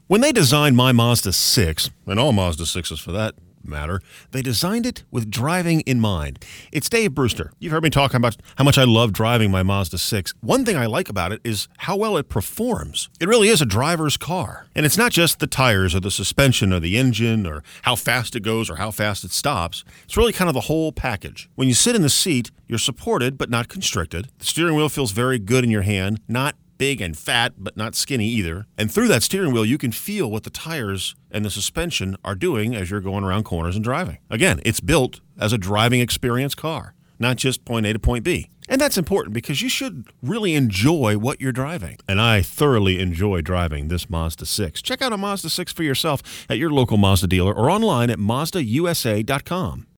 When they designed my Mazda 6, and all Mazda 6s for that matter, they designed it with driving in mind. It's Dave Brewster. You've heard me talk about how much I love driving my Mazda 6. One thing I like about it is how well it performs. It really is a driver's car. And it's not just the tires or the suspension or the engine or how fast it goes or how fast it stops. It's really kind of the whole package. When you sit in the seat, you're supported but not constricted. The steering wheel feels very good in your hand, not big and fat, but not skinny either. And through that steering wheel, you can feel what the tires and the suspension are doing as you're going around corners and driving. Again, it's built as a driving experience car, not just point A to point B. And that's important because you should really enjoy what you're driving. And I thoroughly enjoy driving this Mazda 6. Check out a Mazda 6 for yourself at your local Mazda dealer or online at MazdaUSA.com.